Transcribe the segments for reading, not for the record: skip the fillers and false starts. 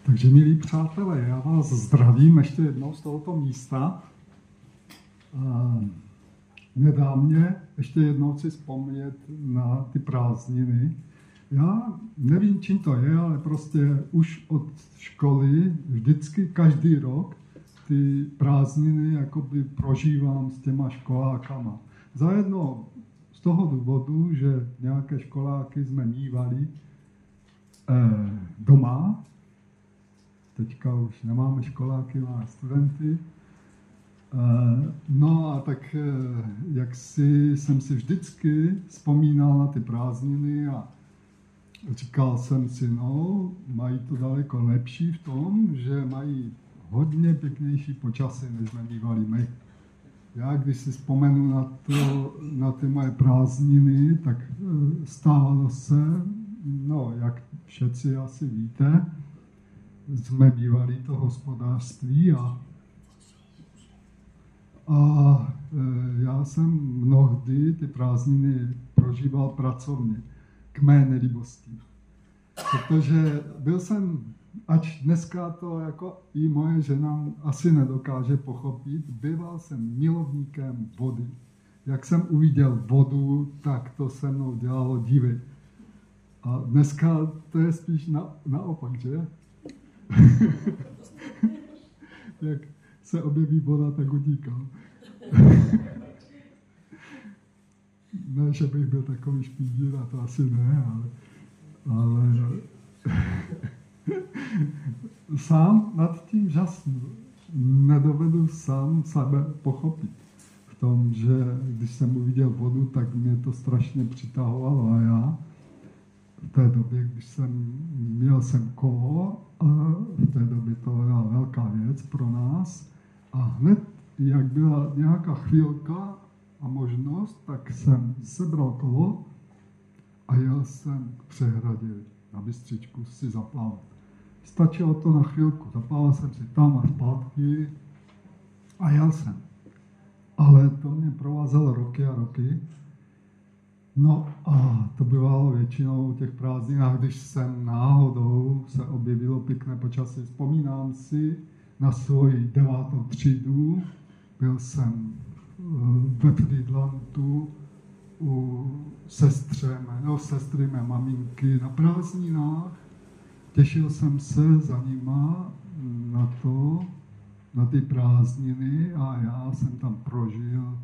Takže milí přátelé, já vás zdravím ještě jednou z tohoto místa. Nedá mě ještě jednou si vzpomnět na ty prázdniny. Já nevím, čím to je, ale prostě už od školy vždycky každý rok ty prázdniny jakoby prožívám s těma školákama. Zajedno z toho důvodu, že nějaké školáky jsme mívali doma. Teďka už nemáme školáky, máme studenty. No a tak jak jsem si vždycky vzpomínal na ty prázdniny a říkal jsem si, no, mají to daleko lepší v tom, že mají hodně pěknější počasí, než jsme mívali my. Já, když si vzpomenu na ty moje prázdniny, tak stávalo se, no, jak všetci asi víte, jsme bývali to hospodářství a já jsem mnohdy ty prázdniny prožíval pracovně, k mé nelibosti. Protože byl jsem, ač dneska to jako i moje žena asi nedokáže pochopit, býval jsem milovníkem vody. Jak jsem uviděl vodu, tak to se mnou dělalo divy. A dneska to je spíš naopak, že? Jak se objeví voda, tak utíkám. Ne, že bych byl takový špídír, a to asi ne, ale sám nad tím žasnu. Nedovedu sám sebe pochopit v tom, že když jsem uviděl vodu, tak mě to strašně přitahovalo a já v té době, když měl jsem kolo, a v té době to byla velká věc pro nás a hned, jak byla nějaká chvílka a možnost, tak jsem sebral kolo a jel jsem k přehradě na Bystřičku si zaplavat. Stačilo to na chvílku, zaplaval jsem si tam a zpátky a jel jsem. Ale to mě provázelo roky a roky. No a to bývalo většinou těch prázdninách, když jsem náhodou se objevilo pěkné počasí. Vzpomínám si na svoji 9. třídu, byl jsem ve Frýdlantu u sestry mé maminky na prázdninách. Těšil jsem se za nima na ty prázdniny a já jsem tam prožil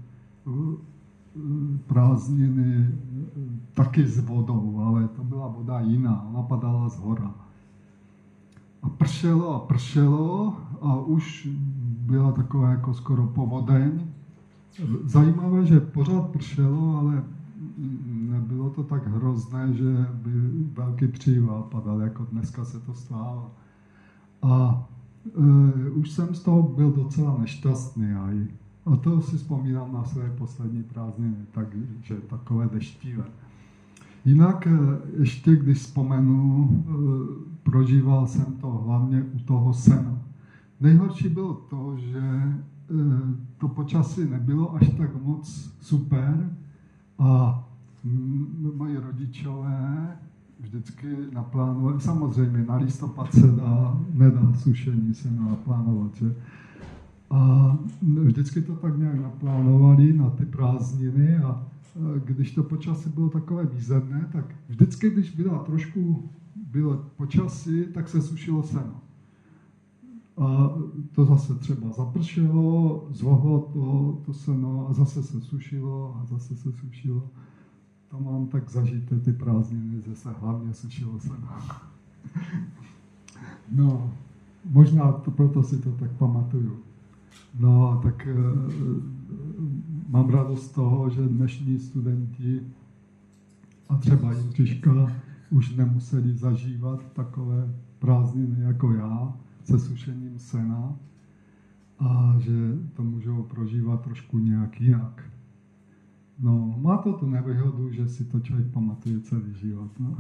prázdniny taky s vodou, ale to byla voda jiná, ona padala z hora. A pršelo a už byla taková jako skoro povodeň. Zajímavé, že pořád pršelo, ale nebylo to tak hrozné, že by velký příval padal, jako dneska se to stává. A už jsem z toho byl docela nešťastný. A to si vzpomínám na své poslední prázdniny, takže takové deštivé. Jinak ještě, když vzpomenu, prožíval jsem to hlavně u toho sena. Nejhorší bylo to, že to počasí nebylo až tak moc super a moji rodičové vždycky naplánovali, samozřejmě na listopad se nedá sušení se naplánovat, že? A vždycky to tak nějak naplánovali na ty prázdniny a když to počasí bylo takové výzedné, tak vždycky, když bylo počasí, tak se sušilo seno. A to zase třeba zapršelo, zvohlo to seno a zase se sušilo a zase se sušilo. To mám tak zažité ty prázdniny, že se hlavně sušilo seno. No, možná proto si to tak pamatuju. No, tak mám radost z toho, že dnešní studenti a třeba Jindřiška už nemuseli zažívat takové prázdniny jako já se sušením sena a že to můžou prožívat trošku nějak jinak. No, má to tu nevýhodu, že si to člověk pamatuje celý život, no.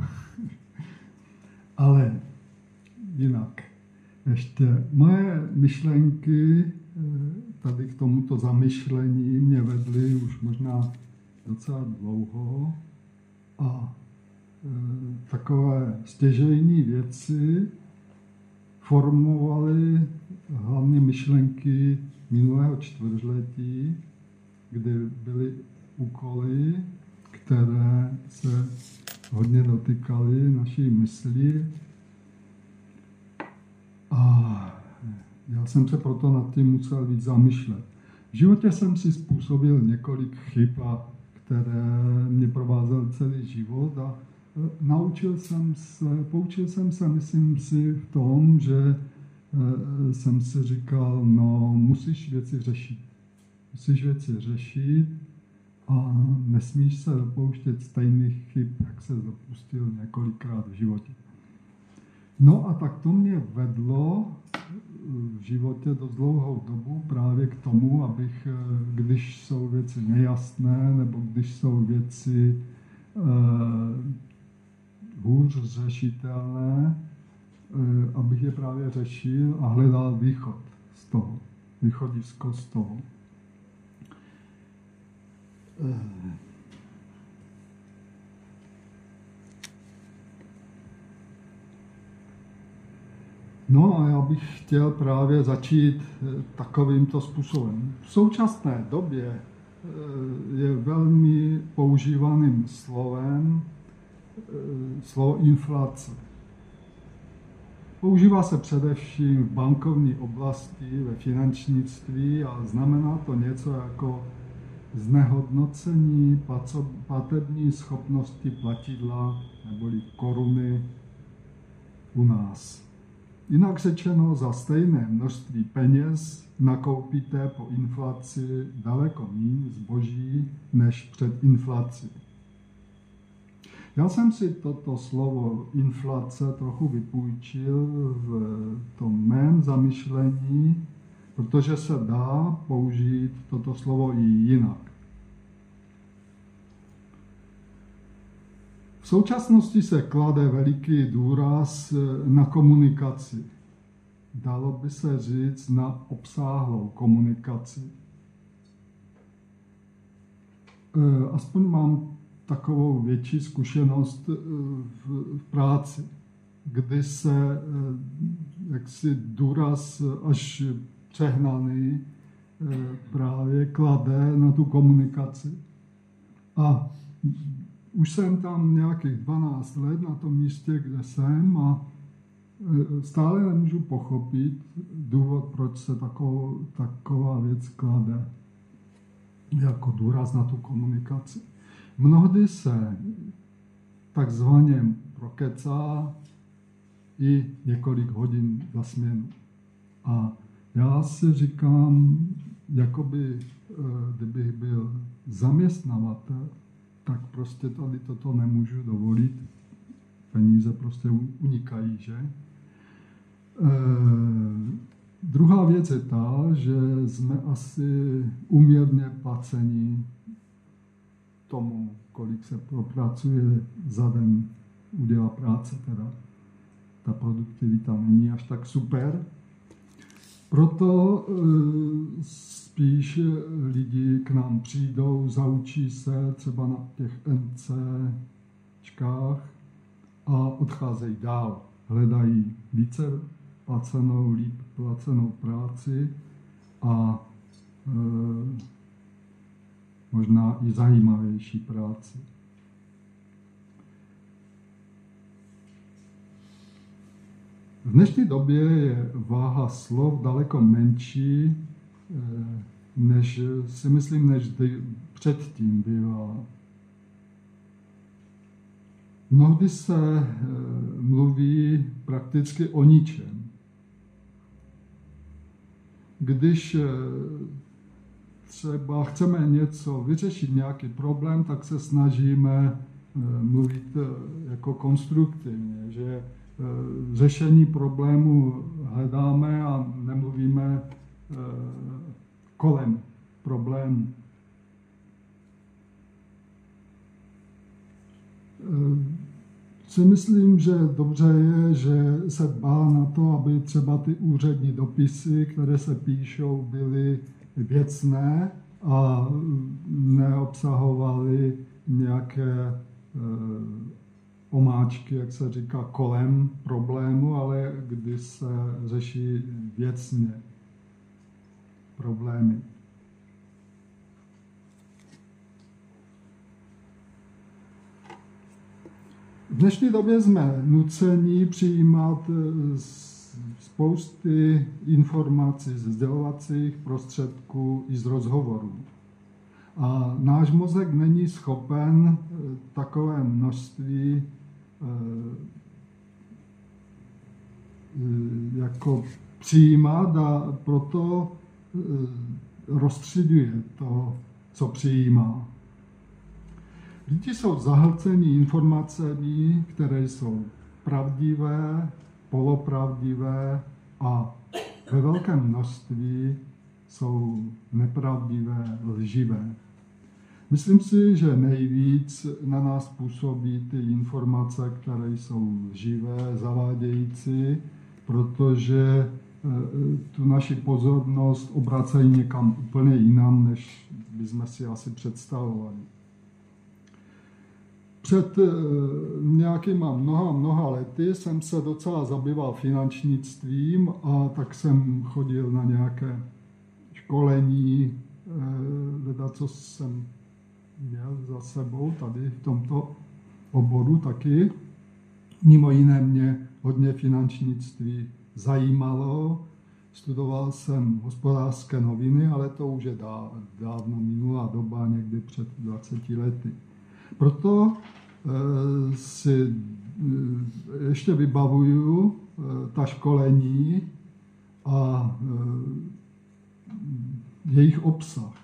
Ale jinak. Ještě moje myšlenky tady k tomuto zamyšlení mě vedly už možná docela dlouho a takové stěžejní věci formovaly hlavně myšlenky minulého čtvrtletí, kde byly úkoly, které se hodně dotýkaly naší mysli. A já jsem se proto nad tím musel víc zamýšlet. V životě jsem si způsobil několik chyb, které mě provázely celý život a poučil jsem se, myslím si, v tom, že jsem si říkal, no, musíš věci řešit. Musíš věci řešit a nesmíš se dopouštět stejných chyb, jak se dopustil několikrát v životě. No a tak to mě vedlo v životě dost dlouhou dobu právě k tomu, abych, když jsou věci nejasné, nebo když jsou věci hůř řešitelné, abych je právě řešil a hledal východ z toho, východisko z toho. No a já bych chtěl právě začít takovýmto způsobem. V současné době je velmi používaným slovem slovo inflace. Používá se především v bankovní oblasti, ve finančnictví a znamená to něco jako znehodnocení platební schopnosti platidla neboli koruny u nás. Jinak řečeno, za stejné množství peněz nakoupíte po inflaci daleko méně zboží než před inflací. Já jsem si toto slovo inflace trochu vypůjčil v tom mém zamyšlení, protože se dá použít toto slovo i jinak. V současnosti se klade veliký důraz na komunikaci. Dalo by se říct na obsáhlou komunikaci. Aspoň mám takovou větší zkušenost v práci, kdy se jaksi důraz až přehnaný právě klade na tu komunikaci. A už jsem tam nějakých 12 let na tom místě, kde jsem a stále nemůžu pochopit důvod, proč se taková věc klade jako důraz na tu komunikaci. Mnohdy se takzvaně prokecá i několik hodin za směnu. A já si říkám, jakoby, kdybych byl zaměstnavatel, tak prostě tady toto nemůžu dovolit. Peníze prostě unikají, že? Druhá věc je ta, že jsme asi úměrně placeni tomu, kolik se propracuje za den, udělá práce teda. Ta produktivita není až tak super. Proto spíš lidi k nám přijdou, zaučí se třeba na těch NCčkách a odcházejí dál. Hledají více placenou, líp placenou práci a možná i zajímavější práci. V dnešní době je váha slov daleko menší, než si myslím, než předtím byla. Mnohdy se mluví prakticky o ničem. Když třeba chceme něco vyřešit, nějaký problém, tak se snažíme mluvit jako konstruktivně, že řešení problému hledáme a nemluvíme kolem problému. Si myslím, že dobře je, že se dbá na to, aby třeba ty úřední dopisy, které se píšou, byly věcné a neobsahovaly nějaké omáčky, jak se říká, kolem problému, ale kdy se řeší věcně problémy. V dnešní době jsme nuceni přijímat spousty informací z sdělovacích prostředků i z rozhovorů. A náš mozek není schopen takové množství jako přijímat a proto rozstřiďuje to, co přijímá. Lidi jsou zahlceni informacemi, které jsou pravdivé, polopravdivé a ve velkém množství jsou nepravdivé, lživé. Myslím si, že nejvíc na nás působí ty informace, které jsou lživé, zavádějící, protože tu naši pozornost obracají někam úplně jinam, než bychom si asi představovali. Před nějakýma mnoha lety jsem se docela zabýval finančnictvím a tak jsem chodil na nějaké školení, co jsem měl za sebou tady v tomto oboru taky. Mimo jiné mě hodně finančnictví zajímalo. Studoval jsem hospodářské noviny, ale to už je dávno minulá doba, někdy před 20 lety. Proto si ještě vybavuju ta školení a jejich obsah.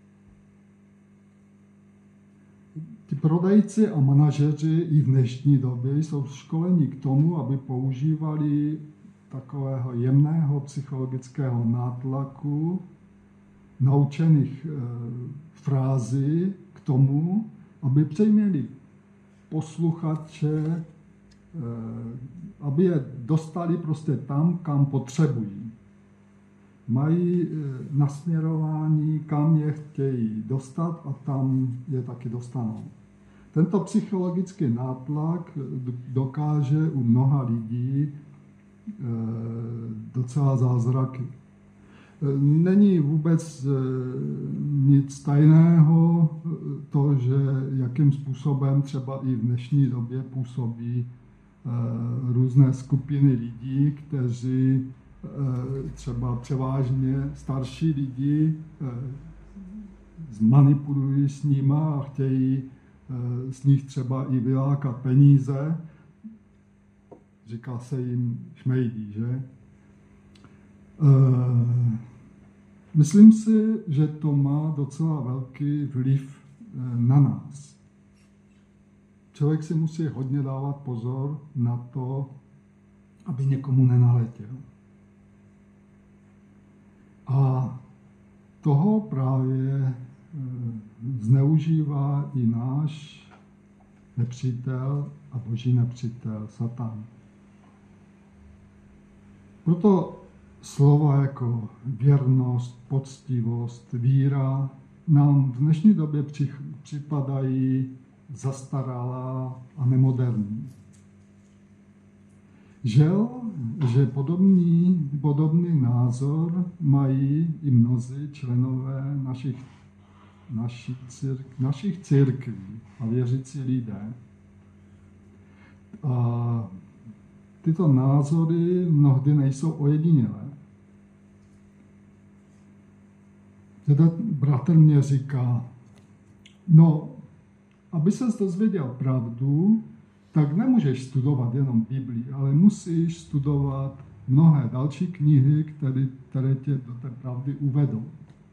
Ti prodejci a manažeři i v dnešní době jsou školeni k tomu, aby používali takového jemného psychologického nátlaku, naučených frází k tomu, aby přejměli posluchače, aby je dostali prostě tam, kam potřebují. Mají nasměrování, kam je chtějí dostat a tam je taky dostanou. Tento psychologický nátlak dokáže u mnoha lidí docela zázraky. Není vůbec nic tajného to, že jakým způsobem třeba i v dnešní době působí různé skupiny lidí, kteří třeba převážně starší lidi zmanipulují s nima a chtějí z nich třeba i vylákat peníze. Říká se jim šmejdí, že? Myslím si, že to má docela velký vliv na nás. Člověk si musí hodně dávat pozor na to, aby někomu nenaletěl. A toho právě zneužívá i náš nepřítel a boží nepřítel, Satan. Proto slova jako věrnost, poctivost, víra nám v dnešní době připadají zastaralá a nemoderní. Žel, že podobný názor mají i mnozí členové našich církví a věřící lidé. A tyto názory mnohdy nejsou ojedinělé. Jeden bratr mě říká, no, aby ses dozvěděl pravdu, tak nemůžeš studovat jenom Biblii, ale musíš studovat mnohé další knihy, které tě do té pravdy uvedou.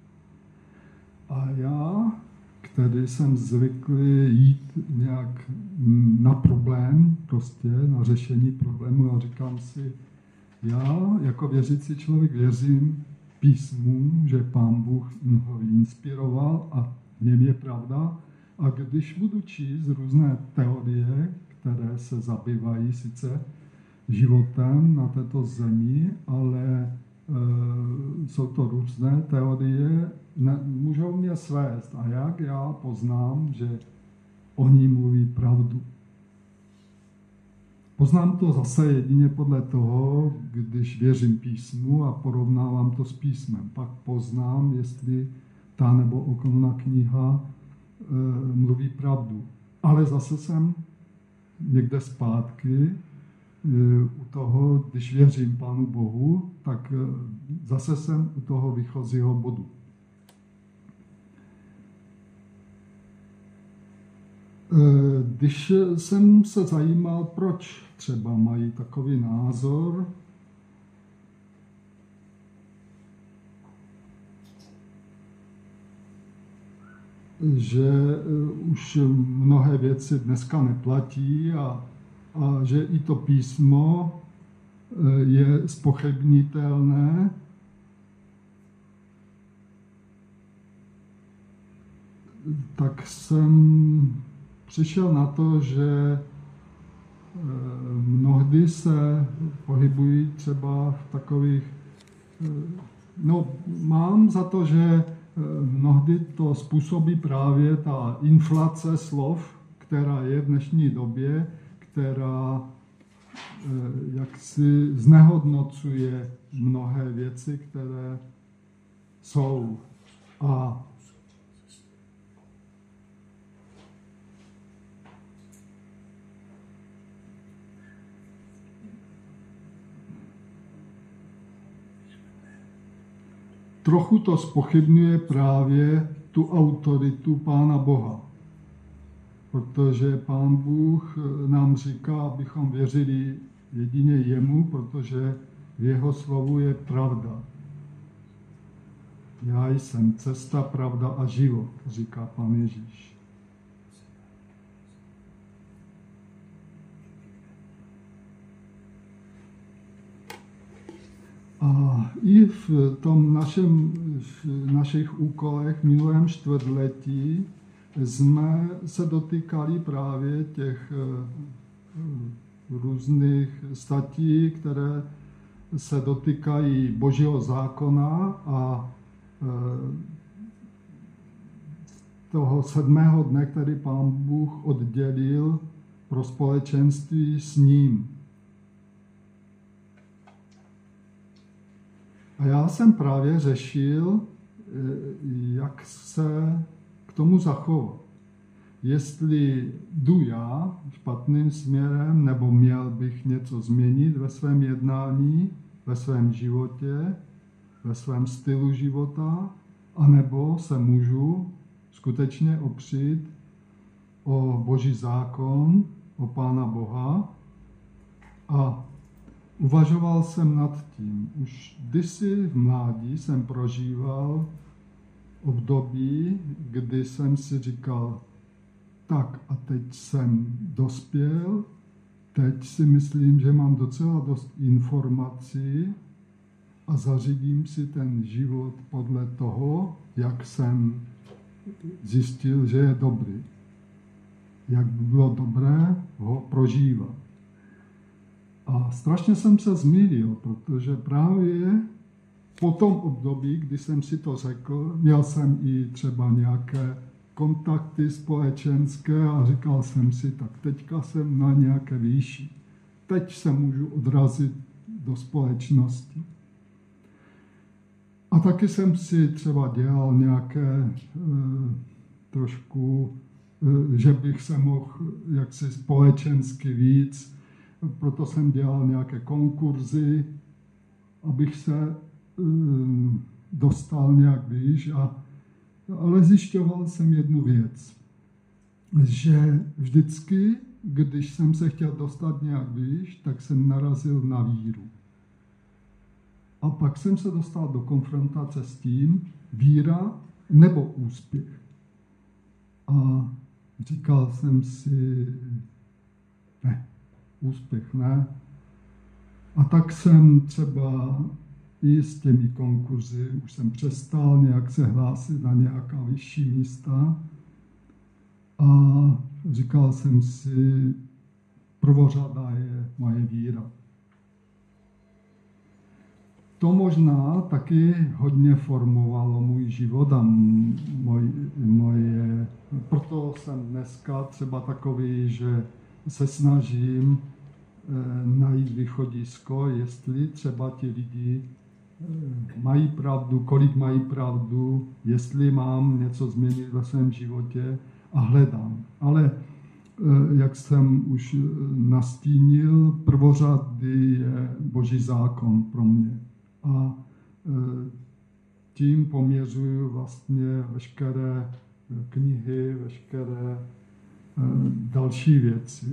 A já, který jsem zvyklý jít nějak na problém, prostě na řešení problému, a říkám si, já jako věřící člověk věřím písmu, že Pán Bůh ho inspiroval a v něm je pravda. A když budu číst různé teorie, které se zabývají sice životem na této zemi, ale jsou to různé teorie, můžou mě svést. A jak já poznám, že oni mluví pravdu? Poznám to zase jedině podle toho, když věřím písmu a porovnávám to s písmem. Pak poznám, jestli ta nebo okolná kniha mluví pravdu. Ale zase jsem někde zpátky u toho, když věřím Pánu Bohu, tak zase jsem u toho výchozího bodu. Když jsem se zajímal, proč třeba mají takový názor, že už mnohé věci dneska neplatí a že i to písmo je zpochybnitelné, tak jsem přišel na to, že mnohdy se pohybují třeba v takových... No, mám za to, že mnohdy to způsobí právě ta inflace slov, která je v dnešní době, která jaksi znehodnocuje mnohé věci, které jsou. A trochu to zpochybňuje právě tu autoritu Pána Boha. Protože Pán Bůh nám říká, abychom věřili jedině jemu, protože v jeho slovu je pravda. Já jsem cesta, pravda a život, říká Pán Ježíš. A i v tom našich úkolech v minulém čtvrtletí jsme se dotýkali právě těch různých statí, které se dotýkají Božího zákona a toho 7. dne, který Pán Bůh oddělil pro společenství s ním. A já jsem právě řešil, jak se k tomu zachovat. Jestli jdu já špatným směrem, nebo měl bych něco změnit ve svém jednání, ve svém životě, ve svém stylu života, anebo se můžu skutečně opřít o Boží zákon, o Pána Boha. A uvažoval jsem nad tím. Už kdysi v mládí jsem prožíval období, kdy jsem si říkal, tak a teď jsem dospěl, teď si myslím, že mám docela dost informací a zařídím si ten život podle toho, jak jsem zjistil, že je dobrý. Jak by bylo dobré ho prožívat. A strašně jsem se zmýlil, protože právě po tom období, kdy jsem si to řekl, měl jsem i třeba nějaké kontakty společenské a říkal jsem si, tak teďka jsem na nějaké výši. Teď se můžu odrazit do společnosti. A taky jsem si třeba dělal nějaké trošku, že bych se mohl jaksi společensky víc, proto jsem dělal nějaké konkurzy, abych se dostal nějak výš, ale zjišťoval jsem jednu věc, že vždycky, když jsem se chtěl dostat nějak výš, tak jsem narazil na víru. A pak jsem se dostal do konfrontace s tím, víra nebo úspěch. A říkal jsem si, ne, úspěch ne. A tak jsem třeba i s těmi konkurzy, už jsem přestal nějak se hlásit na nějaká vyšší místa a říkal jsem si, prvořada je moje víra. To možná taky hodně formovalo můj život a moje. Proto jsem dneska třeba takový, že se snažím najít východisko, jestli třeba ti lidi mají pravdu, kolik mají pravdu, jestli mám něco změnit ve svém životě a hledám. Ale jak jsem už nastínil, prvořadý je Boží zákon pro mě. A tím poměřuju vlastně veškeré knihy, veškeré další věci.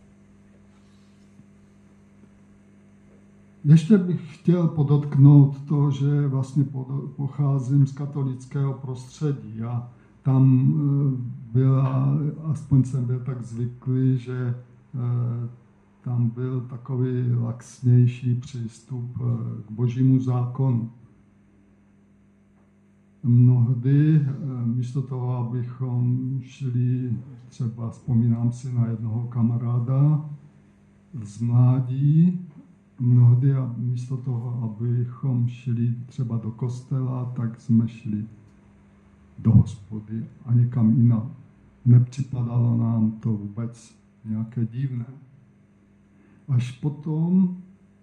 Ještě bych chtěl podotknout to, že vlastně pocházím z katolického prostředí a tam byla, aspoň jsem byl tak zvyklý, že tam byl takový laxnější přístup k Božímu zákonu. Mnohdy, místo toho, abychom šli, třeba vzpomínám si na jednoho kamaráda z mládí, mnohdy místo toho, abychom šli třeba do kostela, tak jsme šli do hospody a někam jinam. Nepřipadalo nám to vůbec nějaké divné. Až potom,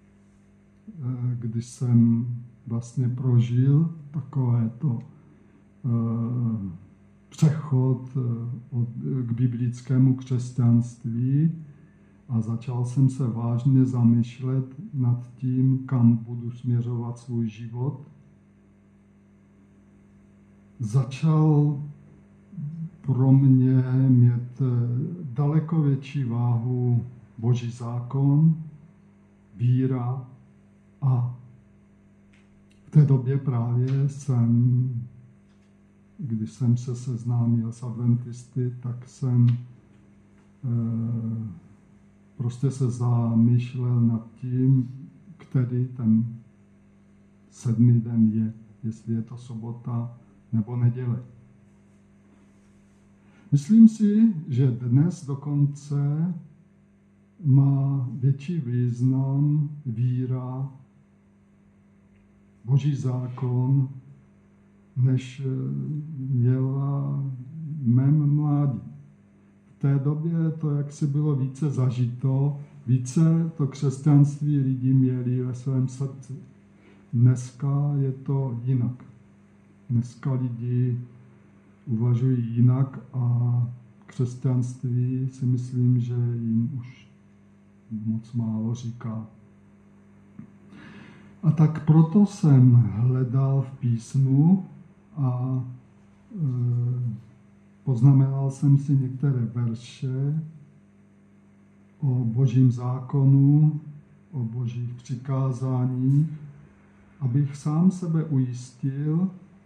když jsem vlastně prožil takovéto přechod k biblickému křesťanství a začal jsem se vážně zamýšlet nad tím, kam budu směřovat svůj život, začal pro mě mít daleko větší váhu Boží zákon, víra a v té době právě když jsem se seznámil s adventisty, tak jsem prostě se zamýšlel nad tím, který ten 7. den je, jestli je to sobota nebo neděle. Myslím si, že dnes dokonce má větší význam víra, Boží zákon, než měla mém mládí. V té době to jaksi bylo více zažito, více to křesťanství lidi měli ve svém srdci. Dneska je to jinak. Dneska lidi uvažují jinak a křesťanství si myslím, že jim už moc málo říká. A tak proto jsem hledal v písmu a poznamenal jsem si některé verše o Božím zákonu, o Božích přikázáních, abych sám sebe ujistil,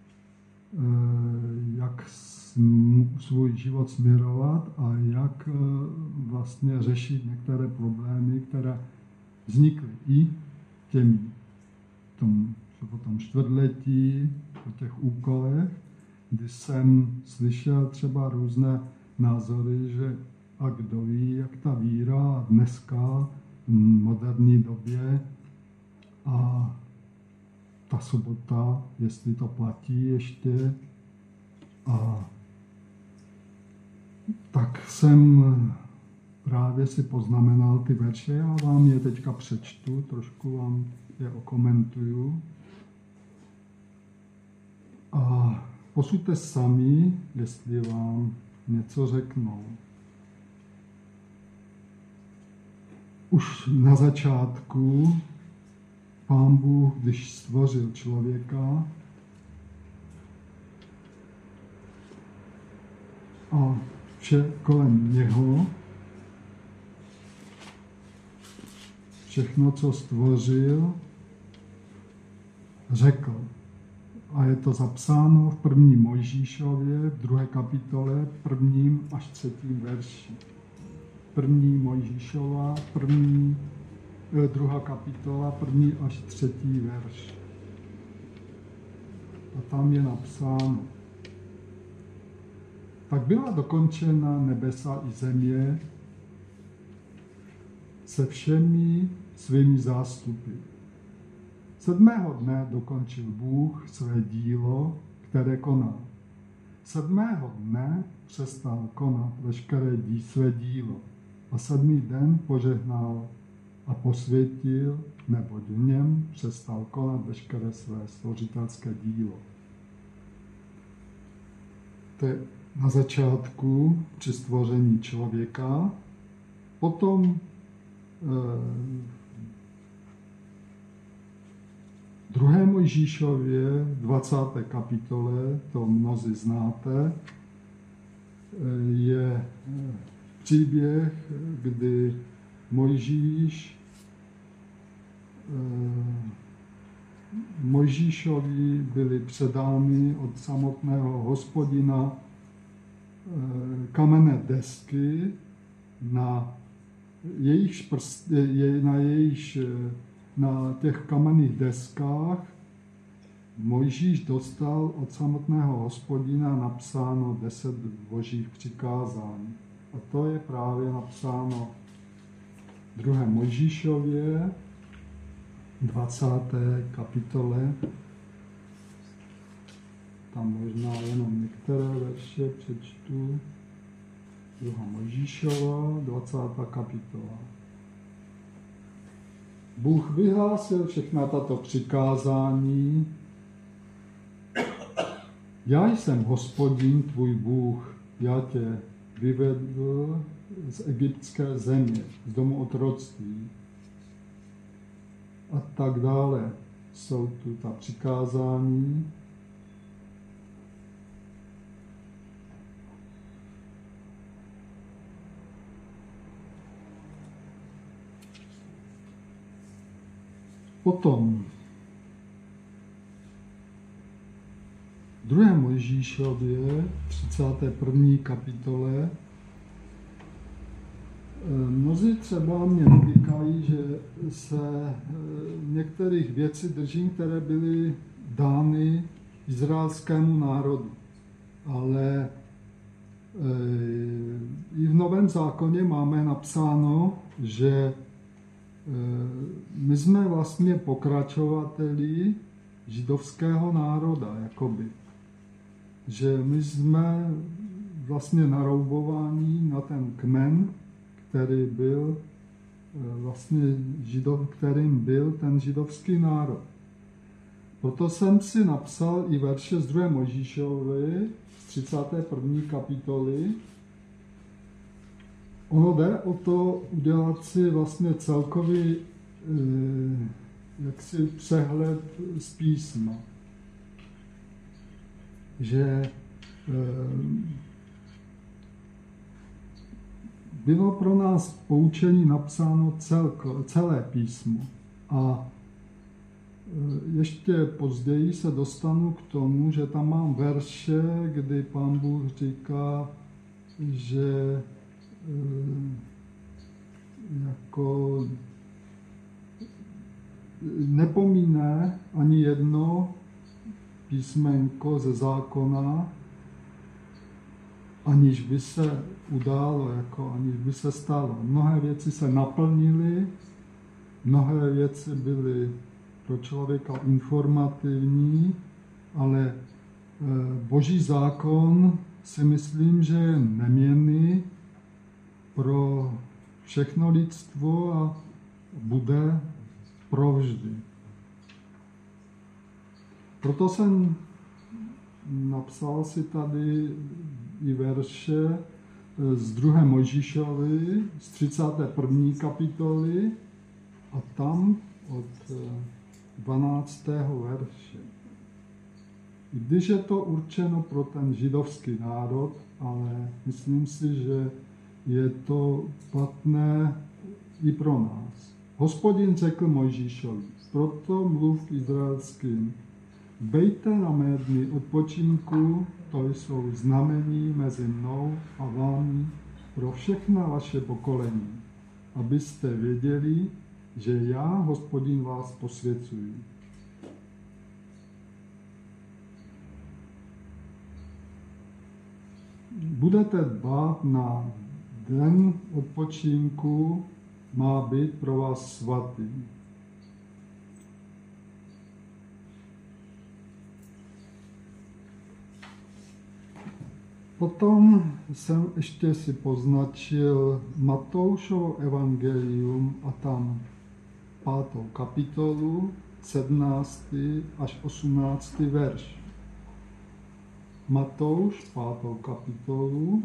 jak svůj život směrovat a jak vlastně řešit některé problémy, které vznikly i po tom čtvrtletí, po těch úkolech, kdy jsem slyšel třeba různé názory, že a kdo ví, jak ta víra dneska v moderní době a ta sobota, jestli to platí ještě. A tak jsem právě si poznamenal ty verše, já vám je teďka přečtu, trošku vám je okomentuju. A posuďte sami, jestli vám něco řeknou. Už na začátku Pán Bůh, když stvořil člověka a vše kolem něho, všechno, co stvořil, řekl. A je to zapsáno v 1. Mojžíšově, v 2. kapitole, 1. až 3. verši. 1. Mojžíšova, 2. kapitola, 1. až 3. verš. A tam je napsáno: Tak byla dokončena nebesa i země se všemi svými zástupy. 7. dne dokončil Bůh své dílo, které konal. 7. dne přestal konat veškeré své dílo a 7. den požehnal a posvětil, neboť v něm přestal konat veškeré své stvořitelské dílo. To je na začátku při stvoření člověka, potom v 2. Mojžíšově 20. kapitole, to mnozí znáte, je příběh, kdy Mojžíšovi byly předány od samotného Hospodina kamenné desky, na těch kamenných deskách Mojžíš dostal od samotného Hospodina napsáno 10 božích přikázání. A to je právě napsáno v 2. Mojžíšově 20. kapitole. Tam možná jenom některé verše přečtu. 2. Mojžíšova, 20. kapitola. Bůh vyhlásil všechna tato přikázání. Já jsem Hospodin, tvůj Bůh, já tě vyvedl z egyptské země, z domu otroctví. A tak dále. Jsou tu ta přikázání. Potom v 2. Mojžíšově 31. kapitole mnozí třeba mě říkají, že se některých věcí držím, které byly dány izraelskému národu. Ale i v Novém zákoně máme napsáno, že my jsme vlastně pokračovateli židovského národa, jakoby. Že my jsme vlastně naroubováni na ten kmen, který byl vlastně kterým byl ten židovský národ. Proto jsem si napsal i verše z 2. Mojžíšovy, z 31. kapitoly. Ono jde o to udělat si vlastně celkový jaksi přehled z písma. Že bylo pro nás poučení napsáno celé písmo. A ještě později se dostanu k tomu, že tam mám verše, kdy Pán Bůh říká, že jako nepomíne ani jedno písmenko ze zákona, aniž by se událo, aniž by se stalo. Mnohé věci se naplnily, mnohé věci byly pro člověka informativní, ale Boží zákon si myslím, že je neměnný pro všechno lidstvo a bude provždy. Proto jsem napsal si tady i verše z 2. Mojžíšovy, z 31. kapitoly a tam od 12. verše. I když je to určeno pro ten židovský národ, ale myslím si, že je to platné i pro nás. Hospodin řekl Mojžíšovi, proto mluv k izraelským, bejte na mé dny odpočinku, to jsou znamení mezi mnou a vámi pro všechna vaše pokolení, abyste věděli, že já, Hospodin, vás posvěcuji. Budete dbát na den odpočinku, má být pro vás svatý. Potom jsem ještě si poznačil Matoušovo evangelium a tam 5. kapitolu, 17. až 18. verš. Matouš, 5. kapitolu,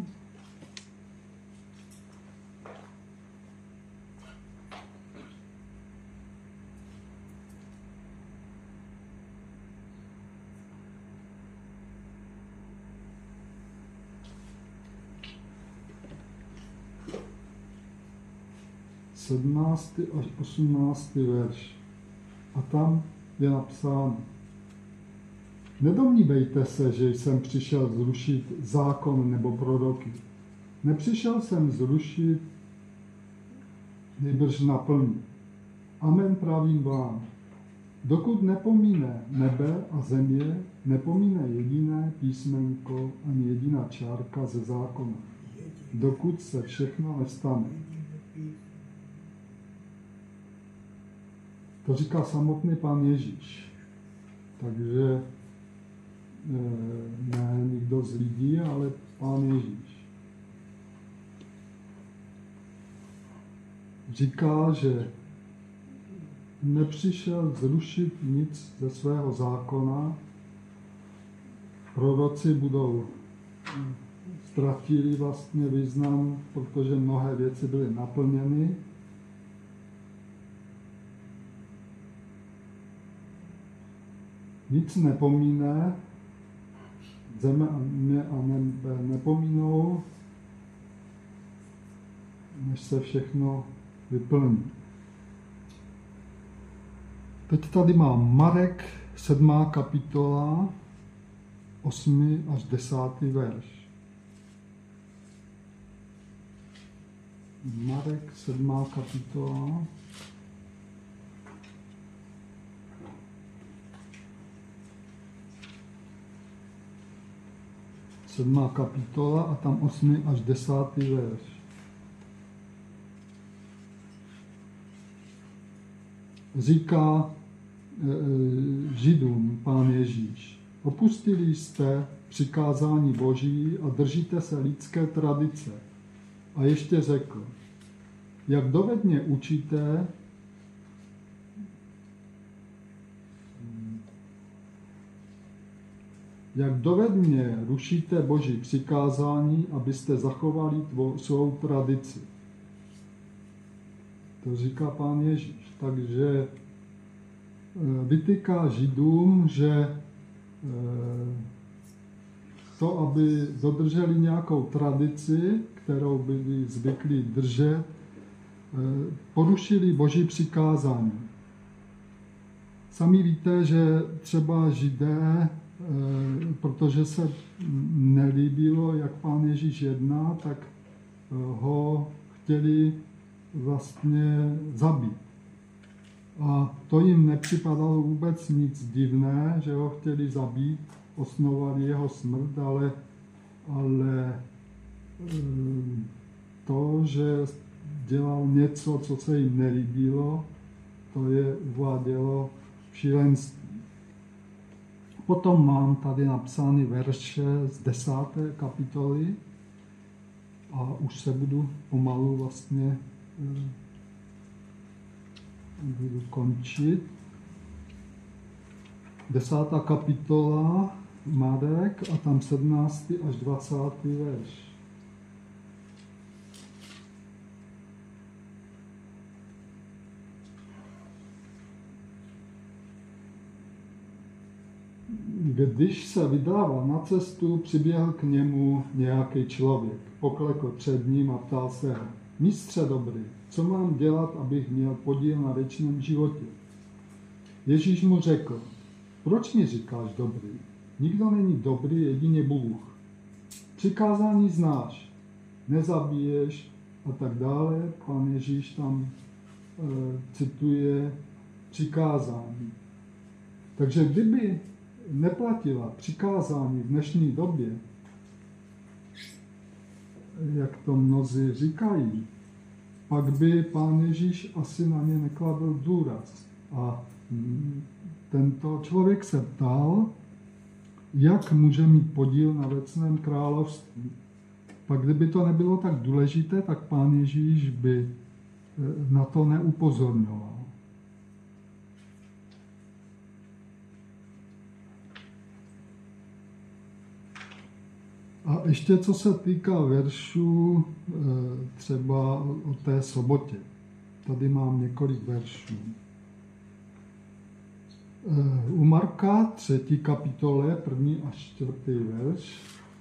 sedmnáctý až 18. verš. A tam je napsáno: Nedomnívejte se, že jsem přišel zrušit zákon nebo proroky. Nepřišel jsem zrušit, nýbrž naplnit. Amen, pravím vám. Dokud nepomíne nebe a země, nepomíne jediné písmenko ani jediná čárka ze zákona. Dokud se všechno nestane. To říká samotný Pán Ježíš. Takže ne nikdo z lidí, ale Pán Ježíš. Říká, že nepřišel zrušit nic ze svého zákona. Proroci ztratili vlastně význam, protože mnohé věci byly naplněny. Nic nepomíne, zeme a nebe nepomínou, než se všechno vyplní. Teď tady mám Marek, 7. kapitola, 8. až 10. verš. Marek, 7. kapitola, a tam 8. až 10. verš. Říká Židům Pán Ježíš: Opustili jste přikázání Boží a držíte se lidské tradice. A ještě řekl: Jak dovedně učíte, jak dovedně rušíte Boží přikázání, abyste zachovali svou tradici. To říká Pán Ježíš. Takže vytýká Židům, že to, aby dodrželi nějakou tradici, kterou byli zvyklí držet, porušili Boží přikázání. Sami víte, že třeba Židé, protože se nelíbilo, jak Pán Ježíš jedná, tak ho chtěli vlastně zabít. A to jim nepřipadalo vůbec nic divné, že ho chtěli zabít, osnovali jeho smrt, ale to, že dělal něco, co se jim nelíbilo, to je uvádělo v šílenství. Potom mám tady napsány verše z 10. kapitoly a už se budu pomalu vlastně budu končit. 10. kapitola Marek a tam 17. až 20. verš. Když se vydával na cestu, přiběhl k němu nějaký člověk. Poklekl před ním a ptal se ho: Mistře dobrý, co mám dělat, abych měl podíl na věčném životě? Ježíš mu řekl: Proč mi říkáš dobrý? Nikdo není dobrý, jedině Bůh. Přikázání znáš, nezabiješ a tak dále. Pán Ježíš tam cituje přikázání. Takže kdyby neplatila přikázání v dnešní době, jak to mnozí říkají, pak by Pán Ježíš asi na ně nekladl důraz. A tento člověk se ptal, jak může mít podíl na věčném království. Pak kdyby to nebylo tak důležité, tak Pán Ježíš by na to neupozorňoval. A ještě co se týká veršů, třeba o té sobotě. Tady mám několik veršů. U Marka 3. kapitole, 1. až 4. verš.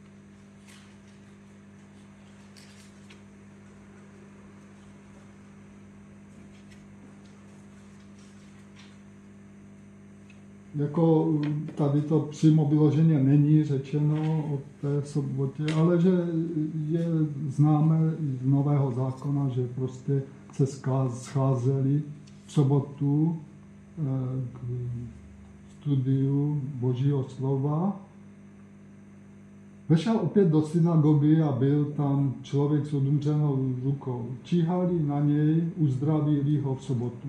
Jako tady to přímo vyloženě není řečeno o té sobotě, ale že je známe z Nového zákona, že prostě se scházeli v sobotu k studiu Božího slova. Vešel opět do synagogy a byl tam člověk s odumřenou rukou. Číhali na něj, uzdravili ho v sobotu,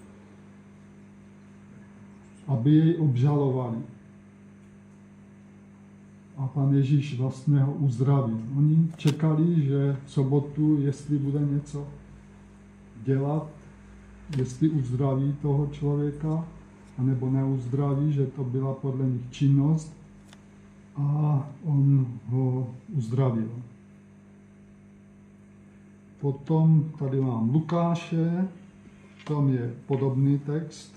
aby jej obžalovali. A pan Ježíš vlastně ho uzdravil. Oni čekali, že v sobotu, jestli bude něco dělat, jestli uzdraví toho člověka, anebo neuzdraví, že to byla podle nich činnost, a on ho uzdravil. Potom tady mám Lukáše, tam je podobný text.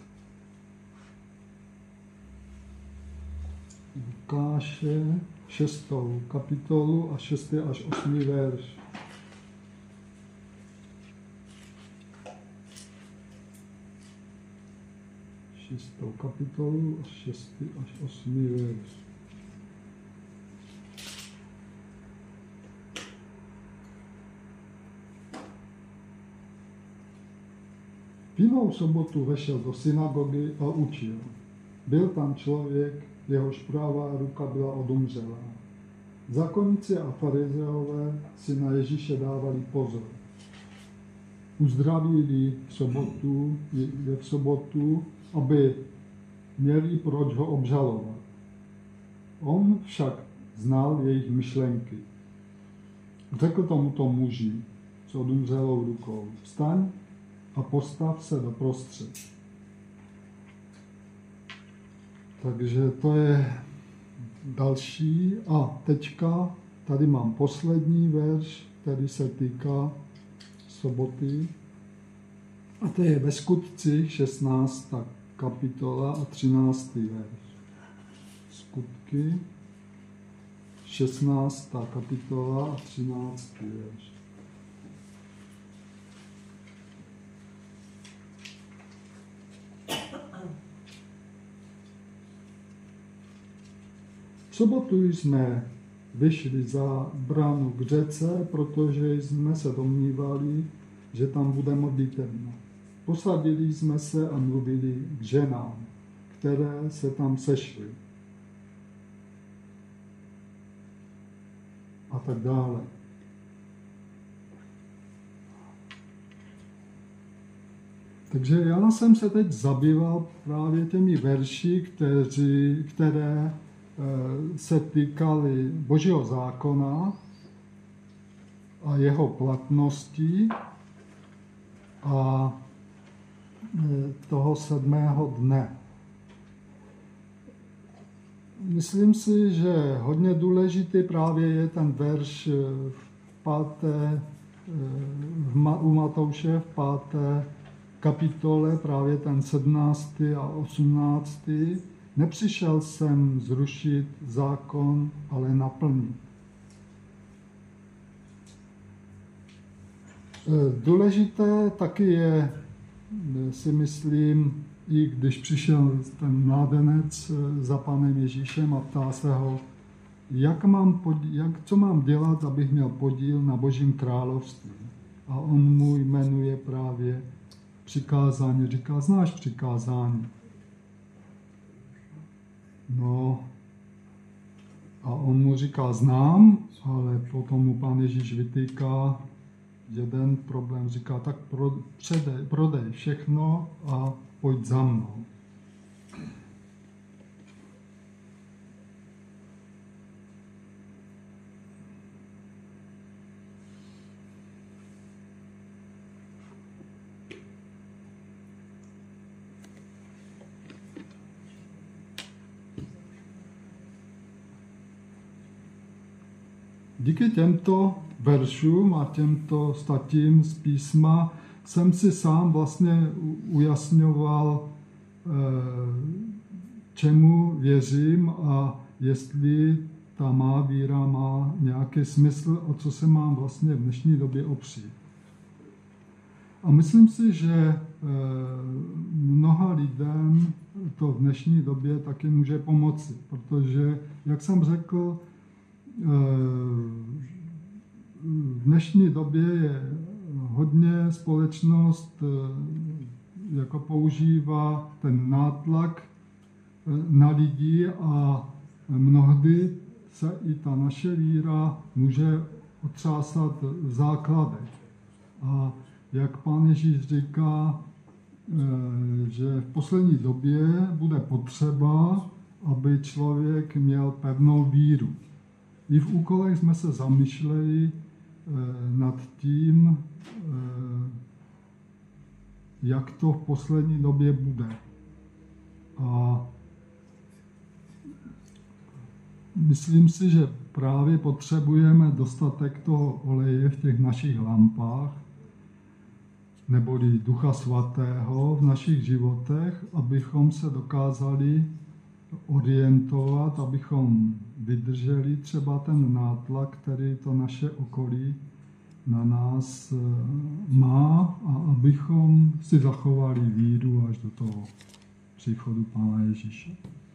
Lukáše, 6. kapitolu a 6. až 8. verš. Šestou kapitolu a 6. až 8. verš. V jinou sobotu vešel do synagogy a učil. Byl tam člověk, jehož pravá ruka byla odumřelá. Zákonníci a farizeové si na Ježíše dávali pozor. Uzdravili je v sobotu, aby měli proč ho obžalovat. On však znal jejich myšlenky. Řekl tomuto muži s odumřelou rukou: vstaň a postav se doprostřed. Takže to je další. A teďka tady mám poslední verš, který se týká soboty. A to je ve Skutcích 16. kapitola a 13. verš. Skutky 16. kapitola a 13. verš. V sobotu jsme vyšli za bránu k řece, protože jsme se domnívali, že tam bude modlitebna. Posadili jsme se a mluvili k ženám, které se tam sešly. A tak dále. Takže já jsem se teď zabýval právě těmi verši, které se týkaly Božího zákona a jeho platnosti a toho 7. dne. Myslím si, že hodně důležitý právě je ten verš u Matouše v 5. kapitole, právě ten 17. a 18. Nepřišel jsem zrušit zákon, ale naplnit. Důležité taky je, si myslím, i když přišel ten mládenec za Panem Ježíšem a ptá se ho, co mám dělat, abych měl podíl na Božím království. A on mu jmenuje právě přikázání. Říká, znáš přikázání? No, a on mu říká, znám, ale potom mu Pán Ježíš vytýká jeden problém. Říká, tak prodej všechno a pojď za mnou. díky těmto veršům a těmto statím z písma jsem si sám vlastně ujasňoval, čemu věřím a jestli ta má víra má nějaký smysl, o co se mám vlastně v dnešní době opřít. A myslím si, že mnoha lidem to v dnešní době taky může pomoci, protože, jak jsem řekl, v dnešní době je hodně společnost jako používá ten nátlak na lidi a mnohdy se i ta naše víra může otřásat v základech. A jak Pán Ježíš říká, že v poslední době bude potřeba, aby člověk měl pevnou víru. I v úkolech jsme se zamýšleli nad tím, jak to v poslední době bude. A myslím si, že právě potřebujeme dostatek toho oleje v těch našich lampách, neboli Ducha Svatého v našich životech, abychom se dokázali orientovat, abychom vydrželi třeba ten nátlak, který to naše okolí na nás má, a abychom si zachovali víru až do toho příchodu Pána Ježíše.